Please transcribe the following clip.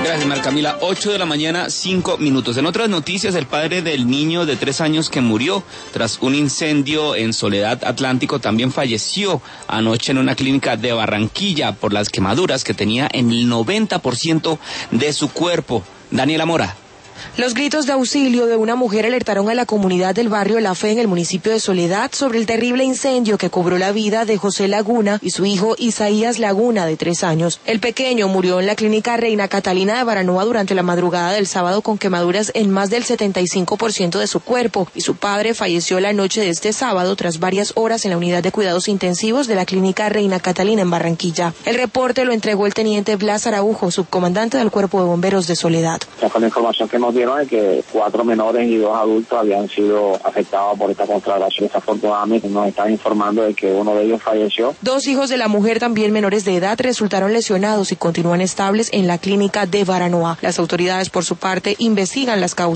Gracias, Mar Camila. 8 de la mañana, 5 minutos. En otras noticias, el padre del niño de 3 años que murió tras un incendio en Soledad Atlántico también falleció anoche en una clínica de Barranquilla por las quemaduras que tenía en el 90% de su cuerpo. Daniela Mora. Los gritos de auxilio de una mujer alertaron a la comunidad del barrio La Fe en el municipio de Soledad sobre el terrible incendio que cobró la vida de José Laguna y su hijo Isaías Laguna, de 3 años. El pequeño murió en la clínica Reina Catalina de Baranoa durante la madrugada del sábado con quemaduras en más del 75% de su cuerpo, y su padre falleció la noche de este sábado tras varias horas en la unidad de cuidados intensivos de la clínica Reina Catalina en Barranquilla. El reporte lo entregó el teniente Blas Araujo, subcomandante del Cuerpo de Bomberos de Soledad. Con la información que nos dieron es que 4 menores y 2 adultos habían sido afectados por esta conflagración. Desafortunadamente nos están informando de que uno de ellos falleció. 2 hijos de la mujer, también menores de edad, resultaron lesionados y continúan estables en la clínica de Baranoa. Las autoridades, por su parte, investigan las causas